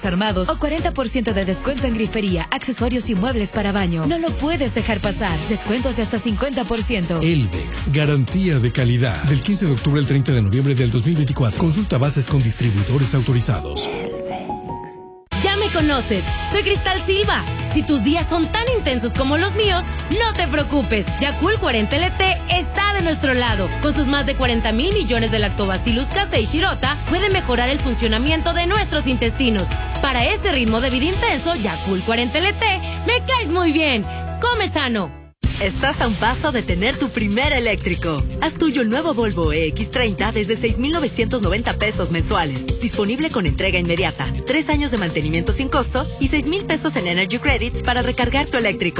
armados o 40% de descuento en grifería, accesorios y muebles para baño. No lo puedes dejar pasar. Descuentos de hasta 50%. Elvex, garantía de calidad. Del 15 de octubre al 30 de noviembre del 2024. Consulta bases con distribuidores autorizados. Ya me conoces, soy Cristal Silva. Si tus días son tan intensos como los míos, no te preocupes. Yakult 40 LT está de nuestro lado. Con sus más de 40,000 millones de Lactobacillus casei shirota, puede mejorar el funcionamiento de nuestros intestinos. Para este ritmo de vida intenso, Yakult 40 LT, me caes muy bien. Come sano. Estás a un paso de tener tu primer eléctrico. Haz tuyo el nuevo Volvo EX30 desde 6,990 pesos mensuales. Disponible con entrega inmediata, 3 años de mantenimiento sin costo y 6,000 pesos en Energy Credits para recargar tu eléctrico.